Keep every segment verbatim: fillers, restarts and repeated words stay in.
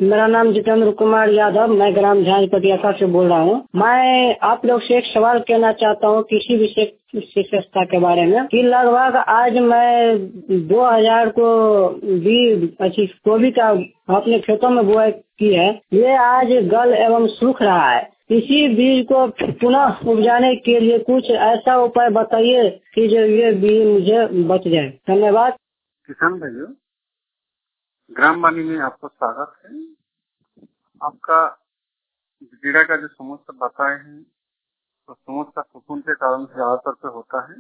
मेरा नाम जितेंद्र कुमार यादव, मैं ग्राम झांझ पटियाला से बोल रहा हूँ। मैं आप लोग से एक सवाल कहना चाहता हूँ किसी विशेषता के बारे में कि लगभग आज मैं दो हजार को बीज अच्छी गोभी का अपने खेतों में बुआई की है। ये आज गल एवं सूख रहा है। इसी बीज को पुनः उपजाने के लिए कुछ ऐसा उपाय बताइए कि जो ये बीज मुझे बच जाए। धन्यवाद। किसान भाइयों, ग्राम वाणी में आपको स्वागत है। आपका जीरा का जो समस्या बताए हैं तो समस्या फफूंद के कारण से ज्यादातर पे होता है।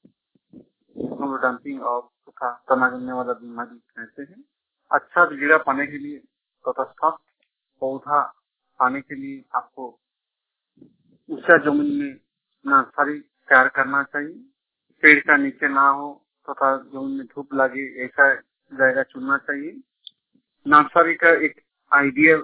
डंपिंग और तथा तना जमने वाला बीमारी कहते हैं। अच्छा जीरा पाने के लिए तटस्थ पौधा पाने के लिए आपको ऊंचा जमीन में नर्सरी तैयार करना चाहिए। पेड़ का नीचे ना हो तथा तो जमीन में धूप लगे ऐसा जगह चुनना चाहिए। नर्सरी का एक आइडियल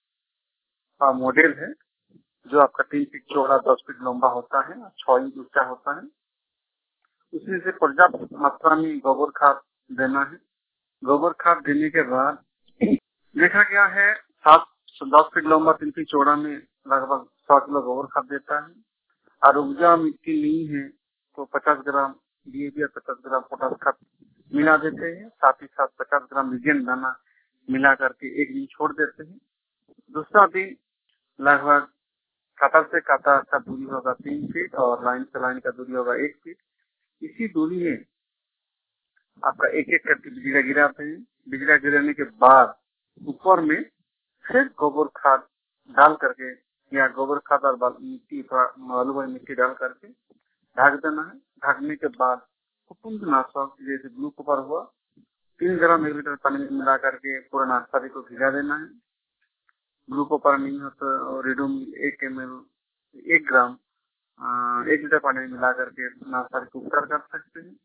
मॉडल है जो आपका तीन फीट चौड़ा दस फीट लंबा होता है, छह इंच ऊंचा होता है। उसमें से पर्याप्त मात्रा में गोबर खाद देना है। गोबर खाद देने के बाद देखा गया है सात दस फीट लंबा तीन फीट चौड़ा में लगभग सौ किलो गोबर खाद देता है। और उपजा मिट्टी नहीं है तो पचास ग्राम डीएपी और पचास ग्राम पोटास खाद मिला देते हैं। साथ ही साथ पचास ग्राम मीडियम दाना मिला करके एक दिन छोड़ देते हैं। दूसरा दिन लगभग कतार से कतार का दूरी होगा तीन फीट और लाइन से लाइन का दूरी होगा एक फीट। इसी दूरी में आपका एक एक करके बिजला गिराते हैं। बिजला गिराने के बाद ऊपर में फिर गोबर खाद डाल करके या गोबर खाद और मिट्टी बालू वाली मिट्टी डाल करके ढक देना है। ढकने के बाद फफूंद नाशक जैसे ब्लू कॉपर हुआ तीन ग्राम एक लीटर पानी में मिला करके पूरा नर्सरी को भिगा देना है। ब्लू कॉपर नहीं हो तो रेडोम एक एम एल एक ग्राम एक लीटर पानी में मिला करके नर्सरी को उपचार कर सकते हैं।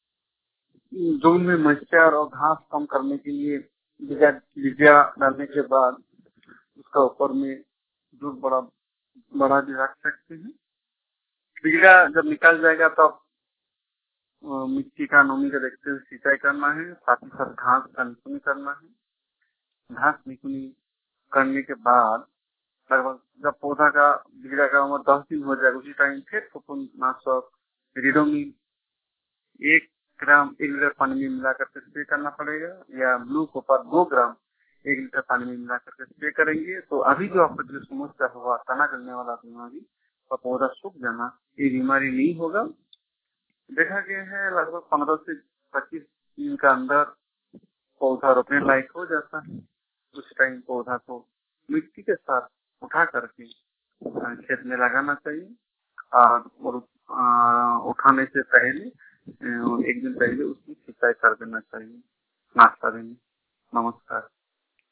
जमीन में मॉइस्चर और घास कम करने के लिए बीजा डालने के बाद उसका ऊपर में दूध बड़ा बड़ा भी रख सकते हैं। बीजा जब निकल जाएगा तब तो मिट्टी का नमी का देखते हुए सिंचाई करना है। साथ ही साथ घास का निकुनी करना है। घास निकुनी करने के बाद लगभग जब पौधा का बिगड़ा का उम्र दस दिन हो जाएगा उसी टाइम फिर फफूंद नाशक रिडोमिल एक ग्राम एक लीटर पानी में मिला करके स्प्रे करना पड़ेगा या ब्लू कॉपर दो ग्राम एक लीटर पानी में मिला करके स्प्रे करेंगे। तो अभी जो आपको जो समस्या हुआ तना जलने वाला बीमारी और पौधा सूख जाना, ये बीमारी नहीं होगा। देखा गया है लगभग पंद्रह से पच्चीस दिन का अंदर पौधा रोपने लायक हो जाता है। उस टाइम पौधा को मिट्टी के साथ उठा करके खेत में लगाना चाहिए और उठाने से पहले एक दिन पहले उसकी सिंचाई कर देना चाहिए नाश्ता देने। नमस्कार।